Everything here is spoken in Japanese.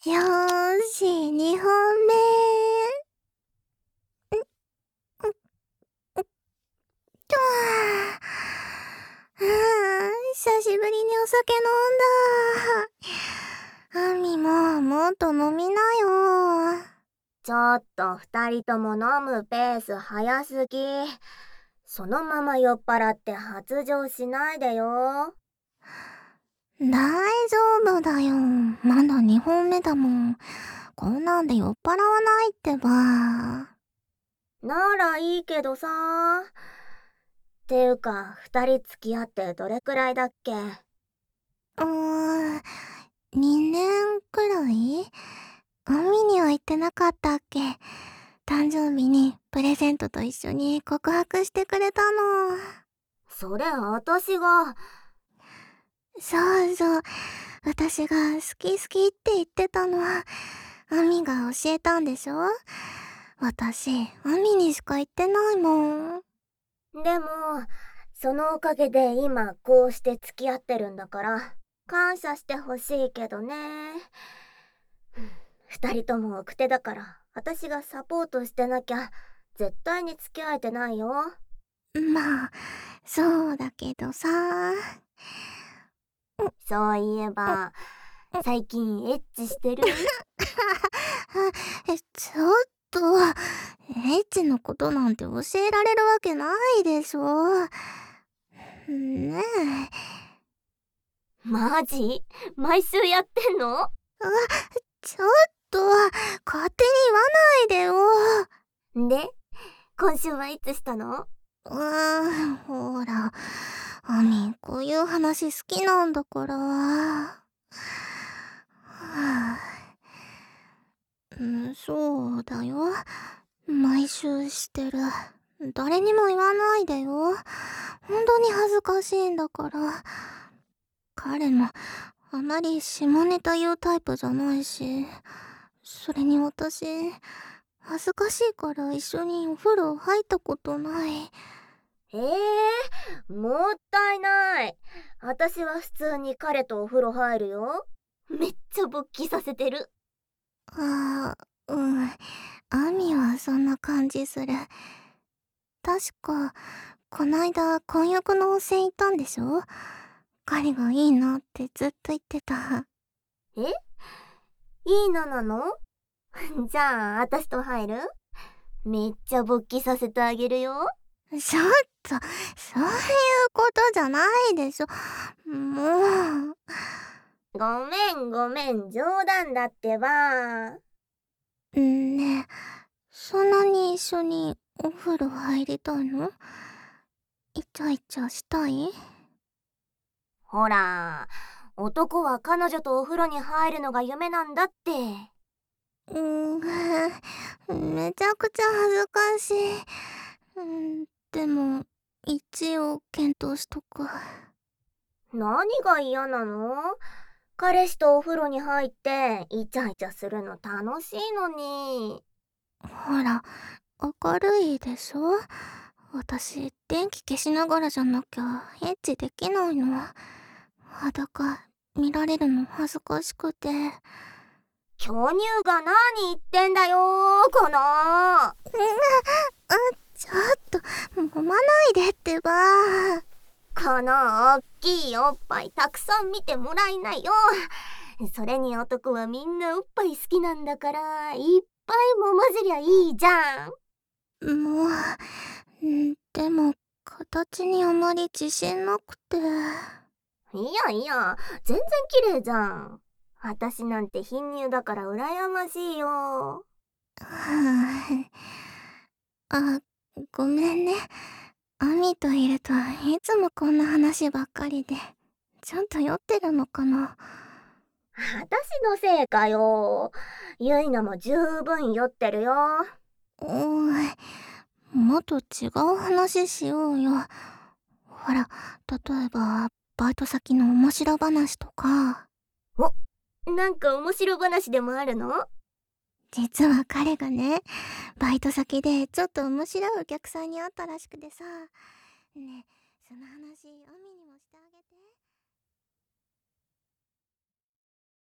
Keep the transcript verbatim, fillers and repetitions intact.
よーし、にほんめ。ん、ん、ん、とああ、久しぶりにお酒飲んだ。アミも、もっと飲みなよ。 ちょっと二人とも飲むペース早すぎ。そのまま酔っ払って発情しないでよ。 大丈夫だよ。まだにほんめだもん。こんなんで酔っ払わないってば。 ならいいけどさ。ていうか、二人付き合ってどれくらいだっけ？ うーん、にねんくらい？アミには言ってなかったっけ？誕生日にプレゼントと一緒に告白してくれたの。 それ私が。 そうそう。私が好き好きって言ってたのは、アミが教えたんでしょ？私、アミにしか言ってないもん。 でも、そのおかげで今こうして付き合ってるんだから、感謝してほしいけどね。二人とも奥手だから、私がサポートしてなきゃ、絶対に付き合えてないよ。 まあ、そうだけどさ。 そういえば、最近エッチしてる？ え、ちょっと、エッチのことなんて教えられるわけないでしょ。ねえ。 マジ？毎週やってんの？ あ、ちょっと、勝手に言わないでよ。 で、今週はいつしたの？ うーん、ほら、アミ、こういう話好きなんだから。はあ、うん、そうだよ。毎週してる。誰にも言わないでよ。本当に恥ずかしいんだから。彼もあまり下ネタ言うタイプじゃないし、それに私、恥ずかしいから一緒にお風呂入ったことない。 えー、もったいない。私は普通に彼とお風呂入るよ。めっちゃ勃起させてる。 ああ、うん。アミはそんな感じする。確か、こないだ婚約の温泉行ったんでしょ？彼がいいなってずっと言ってた。 え？いいななの？じゃあ、私と入る？めっちゃ勃起させてあげるよ。 ちょっと、そういうことじゃないでしょ。もう。 ごめんごめん、冗談だってば。 んねえ、そんなに一緒にお風呂入りたいの？イチャイチャしたい？ ほら、男は彼女とお風呂に入るのが夢なんだって。 うーん、めちゃくちゃ恥ずかしい。うん、でも、一応検討しとく。 何が嫌なの？彼氏とお風呂に入ってイチャイチャするの楽しいのに。 ほら、明るいでしょ？私、電気消しながらじゃなきゃエッチできないの。裸見られるの恥ずかしくて。 巨乳が何言ってんだよー、この。 あ、ちょっと、揉まないでってば。 このおっきいおっぱいたくさん見てもらいなよ。それに男はみんなおっぱい好きなんだから、いっぱいもまじりゃいいじゃん。 もう、んでも、形にあまり自信なくて。 いやいや、全然綺麗じゃん。私なんて貧乳だから羨ましいよ。 はあ、あ、ごめんね。アミといるといつもこんな話ばっかりで、ちゃんと酔ってるのかな。 私のせいかよ。ゆいなも十分酔ってるよ。 おい、もっと違う話しようよ。ほら、例えば、バイト先の面白話とか。 お、なんか面白話でもあるの？ 実は彼がね、バイト先でちょっと面白いお客さんに会ったらしくてさ。ねえ、その話、アミ